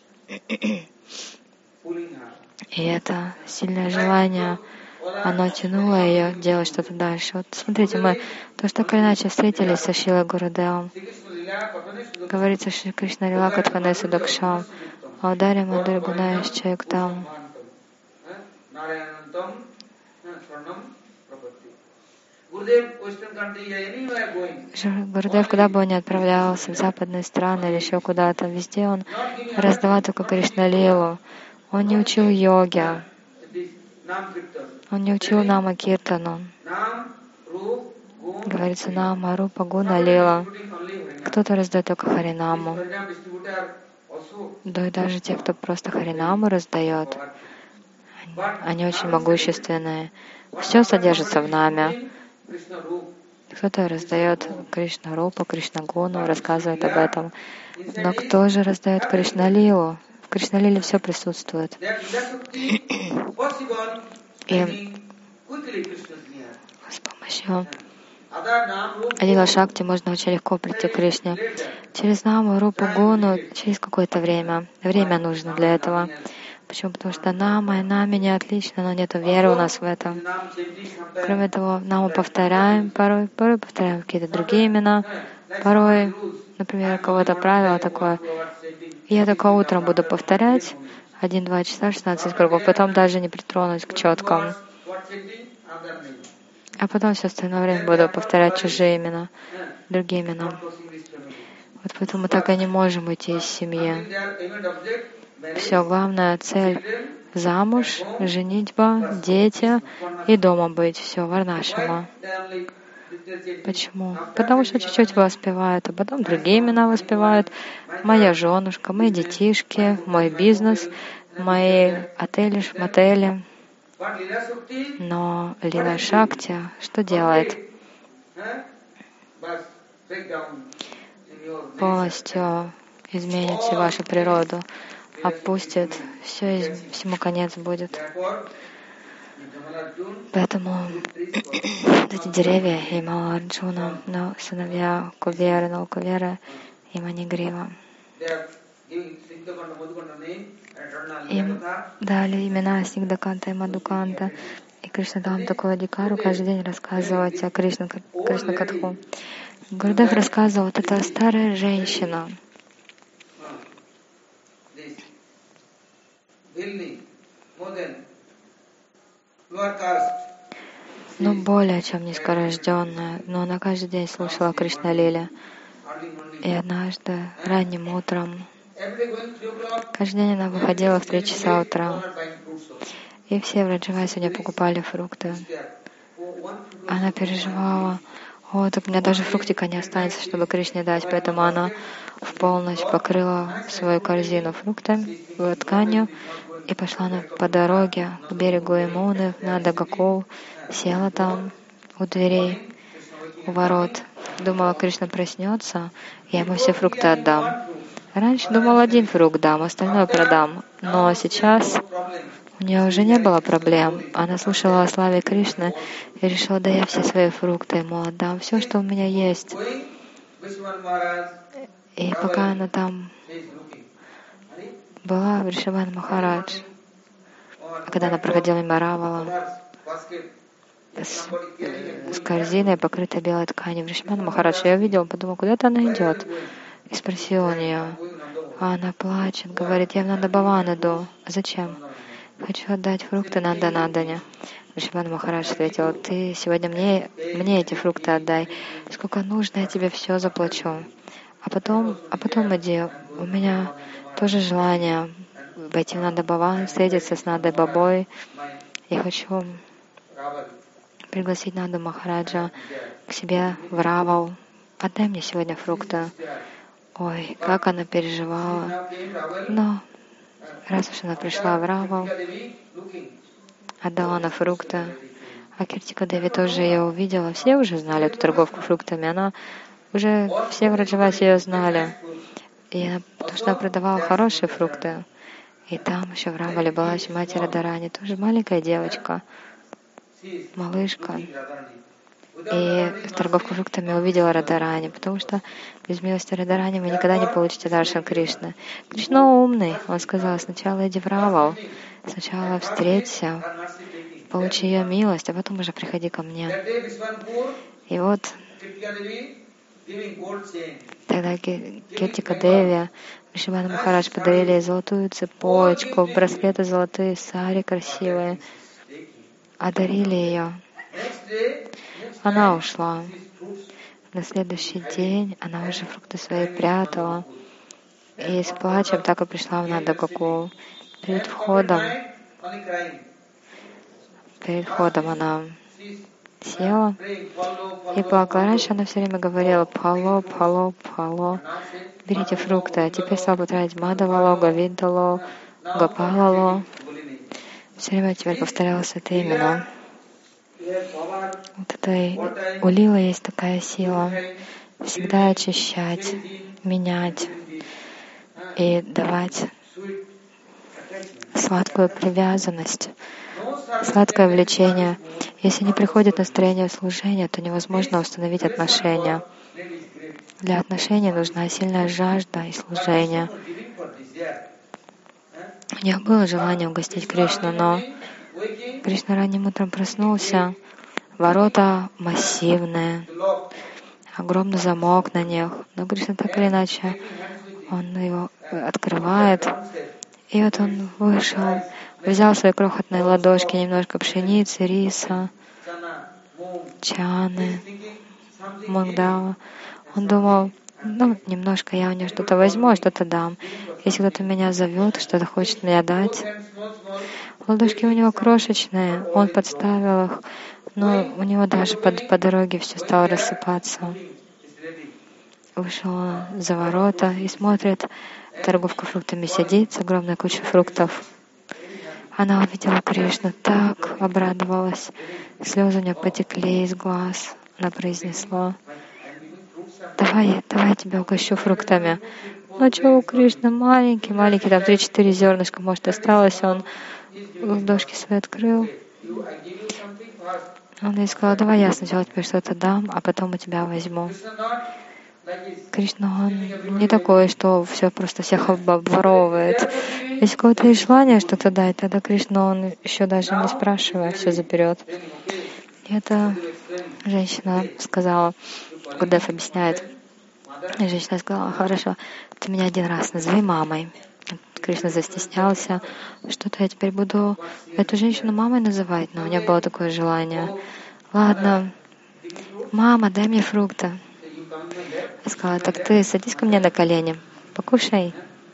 S1: И это сильное желание, оно тянуло ее делать что-то дальше. Вот смотрите, мы тоже так или иначе встретились со Шилой Гурудевом. Говорится, что Кришна Лила Катханеса Дакшам, Аудари Мадури Гунаеш Чаюктам. Гурудев, куда бы он ни отправлялся, в западные страны или еще куда-то, везде он раздавал только Кришна Лилу. Он не учил йоге, он не учил Нама Киртану. Говорится, Нама, Рупа, Гуна, Лила. Кто-то раздает только Харинаму. Да и даже те, кто просто Харинаму раздает, они очень могущественные. Все содержится в Наме. Кто-то раздает Кришна Рупа, Кришна Гуну, рассказывает об этом. Но кто же раздает Кришна Лилу? В Кришна Лиле все присутствует. И с помощью Лила Шакти можно очень легко прийти к Кришне. Через Наму, Рупу, Гуну, через какое-то время. Время нужно для этого. Почему? Потому что Нама и Нами не отлично, но нет веры у нас в этом. Кроме того, Наму повторяем, порой повторяем какие-то другие имена, порой, например, кого-то правило такое. Я только утром буду повторять 1-2 часа 16 кругов, потом даже не притронусь к четкам. А потом все остальное время буду повторять чужие имена, другие имена. Вот поэтому мы так и не можем уйти из семьи. Все, главная цель — замуж, женитьба, дети и дома быть. Все, варнашрама. Почему? Потому что чуть-чуть воспевают, а потом другие имена воспевают. Моя женушка, мои детишки, мой бизнес, мои отели, шмотели. Но Лила Шакти что делает? Полностью изменит всю вашу природу, опустит, всему конец будет. Поэтому эти деревья и Мала Арджуна, но сыновья Куверы, Налкувера и Манигрива. Им дали имена Сигдаканта и Мадуканта. И Кришна дал им такую адикару каждый день рассказывать о Кришна Катху. Гурудев рассказывал, вот эта старая женщина. но более чем низкорожденная, но она каждый день слушала Кришна Лиле. И однажды ранним утром, каждый день она выходила в 3 часа утра, и все в Раджавасине покупали фрукты. Она переживала: «О, так у меня даже фруктика не останется, чтобы Кришне дать», поэтому она в полночь покрыла свою корзину фруктами, тканью, и пошла по дороге к берегу Ямуны, на Дагакул, села там у дверей, у ворот. Думала, Кришна проснется, я ему все фрукты отдам. Раньше думала, 1 фрукт дам, остальное продам. Но сейчас у нее уже не было проблем. Она слушала о славе Кришны и решила: да я все свои фрукты ему отдам, все, что у меня есть. И пока она там была, Вришабхан Махарадж, когда она проходила мимо Равала с корзиной, покрытой белой тканью, Вришабхан Махарадж ее увидел, подумал, куда-то она идет, и спросил у нее. А она плачет, говорит: я в Нандабаван иду. Зачем? Хочу отдать фрукты Нанданандане. Вришабхан Махарадж ответил: ты сегодня мне эти фрукты отдай. Сколько нужно, я тебе все заплачу. А потом иди. У меня тоже желание пойти в Нандабаван, встретиться с Нандой Бабой. Я хочу пригласить Нанду Махараджа к себе в Равал. Отдай мне сегодня фрукты. Ой, как она переживала. Но раз уж она пришла в Равал, отдала на фрукты, а Киртика Деви тоже ее увидела. Все уже знали эту торговку фруктами. Она уже, все в Раджавасе ее знали. Потому что она продавала хорошие фрукты. И там еще в Равале была еще мать Радарани, тоже маленькая девочка, малышка. И торговку фруктами увидела Радарани, потому что без милости Радарани вы никогда не получите даршан Кришны. Кришна умный. Он сказал: сначала иди в Равал, сначала встреться, получи ее милость, а потом уже приходи ко мне. И вот тогда Киртика Деви, Вришабхан Махарадж подарили ей золотую цепочку, браслеты золотые, сари красивые, одарили ее. Она ушла. На следующий день она уже фрукты свои прятала. И с плачем так и пришла в Нандагакул. Перед входом она села и плакала. Раньше она все время говорила: «Пхало, пхало, пхало». Берите фрукты. А теперь стала повторять: «Мадавало, Говиндало, Гопалало». Все время теперь повторялось это именно. У лила есть такая сила всегда очищать, менять и давать сладкую привязанность, сладкое влечение. Если не приходит настроение служения, то невозможно установить отношения. Для отношений нужна сильная жажда и служение. У них было желание угостить Кришну, но Кришна ранним утром проснулся, ворота массивные, огромный замок на них, но Кришна так или иначе, он его открывает. И вот он вышел, взял свои крохотные ладошки, немножко пшеницы, риса, чаны, мунгдала. Он думал: немножко я у него что-то возьму, а что-то дам. Если кто-то меня зовет, что-то хочет мне дать. Ладошки у него крошечные, он подставил их, но у него даже по дороге все стало рассыпаться. Вышел он за ворота и смотрит, торговка фруктами сидит с огромной кучей фруктов. Она увидела Кришну, так обрадовалась, слезы у нее потекли из глаз. Она произнесла: давай я тебя угощу фруктами. Ну что, у Кришны маленький, там 3-4 зернышка, может, осталось. Он ладошки свои открыл. Он ей сказал: давай я сначала тебе что-то дам, а потом у тебя возьму. Кришна, он не такой, что все просто всех обворовывает. Если у кого-то есть желание что-то дать, тогда Кришна, он еще даже не спрашивая, все заберет. И эта женщина сказала, Гурдев объясняет, женщина сказала: хорошо, ты меня один раз назови мамой. Кришна застеснялся, что-то я теперь буду эту женщину мамой называть, но у нее было такое желание. ладно, мама, дай мне фрукта. Я сказала, так ты садись ко мне на колени, покушай.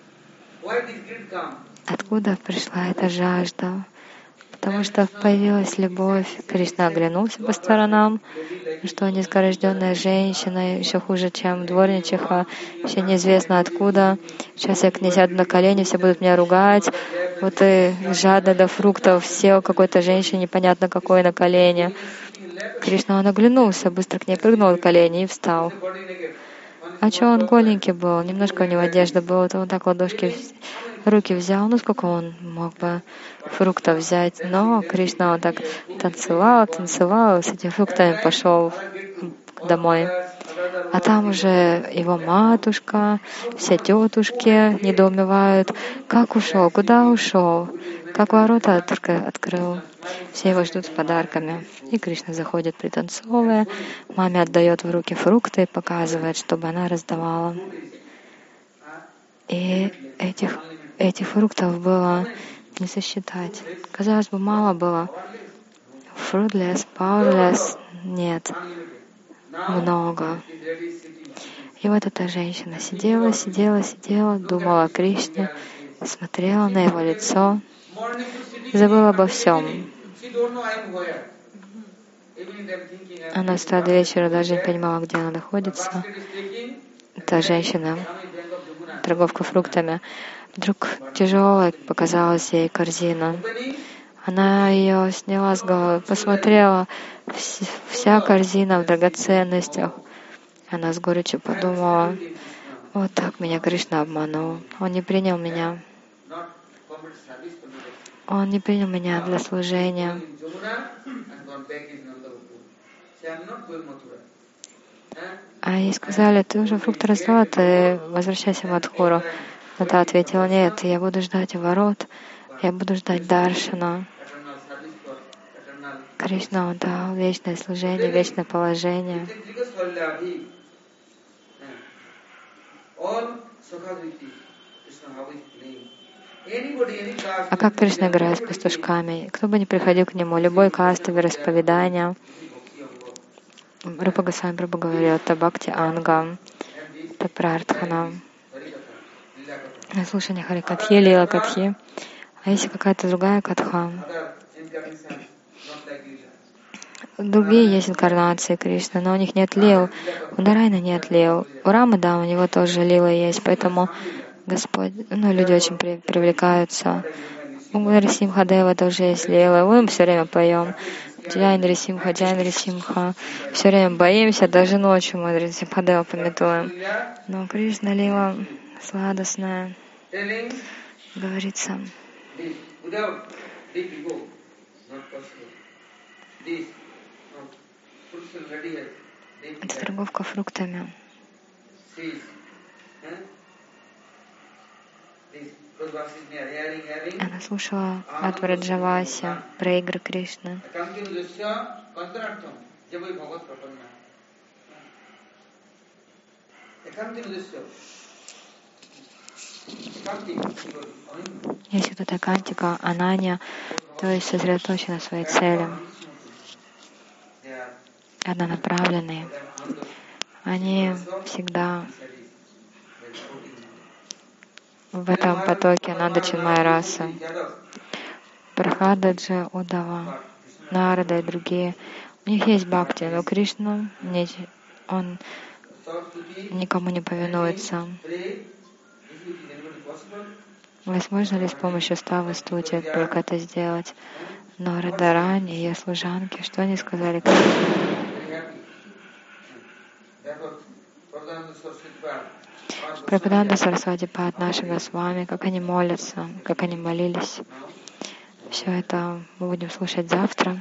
S1: Откуда пришла эта жажда? Потому что появилась любовь. Кришна оглянулся по сторонам, что низкорожденная женщина, еще хуже, чем дворничиха, еще неизвестно откуда. Сейчас я к ней сяду на колени, все будут меня ругать. Вот и жадно до фруктов сел какой-то женщине, непонятно какой, на колени. Кришна, он оглянулся, быстро к ней прыгнул на колени и встал. А что он голенький был, немножко у него одежда была, то он так ладошки руки взял, ну сколько он мог бы фруктов взять. Но Кришна, он так танцевал, с этими фруктами пошел домой. А там уже его матушка, все тетушки недоумевают, как ушел, куда ушел, как ворота открыл. Все его ждут с подарками. И Кришна заходит пританцовывая, маме отдает в руки фрукты и показывает, чтобы она раздавала. И этих фруктов было не сосчитать. Казалось бы, мало было. Fruitless, powerless, нет, много. И вот эта женщина сидела, думала о Кришне, смотрела на его лицо, забыла обо всем. Она с утра до вечера даже не понимала, где она находится. Эта женщина, торговка фруктами. Вдруг тяжелой показалась ей корзина. Она ее сняла с головы, посмотрела, вся корзина в драгоценностях. Она с горечью подумала, вот так меня Кришна обманул. Он не принял меня. Он не принял меня для служения. А ей сказали, ты уже фрукты раздала, ты возвращайся в Мадхуру. Но та ответила, нет, я буду ждать у ворот, я буду ждать Даршана. Кришна он дал вечное служение, вечное положение. А как Кришна играет с пастушками? Кто бы ни приходил к нему, любой касты, вероисповедания. Рупа Госвами Прабху говорил, это бхакти анга, это прартхана. Слушание Харикатхи, Лила Катхи. А если какая-то другая катха? Другие есть инкарнации Кришны, но у них нет лил. У Нарайна нет лил. У Рамы, да, у него тоже лила есть, поэтому Господь, люди очень привлекаются. У Нарисимхадева тоже есть лила. Мы все время поем. Джай Нарисимха, Джай Нарисимха. Все время боимся, даже ночью мы Нарисимхадева пометуем. Но Кришна лила сладостная, говорится. Это торговка фруктами. Она слушала от Враджаваси про игры Кришны. Есть вот эта кантика, ананья, то есть сосредоточена на своей цели. Однонаправленные. Они всегда в этом потоке Нанда Чинмая раса. Прахададжа, Удава, Нарада и другие. У них есть бхакти, но Кришна, он никому не повинуется. Возможно ли с помощью ставы стути только это сделать? Но Радарани, ее служанки, что они сказали? Прабхупада Сарасвати Пад, наши Госвами, как они молятся, как они молились. Все это мы будем слушать завтра.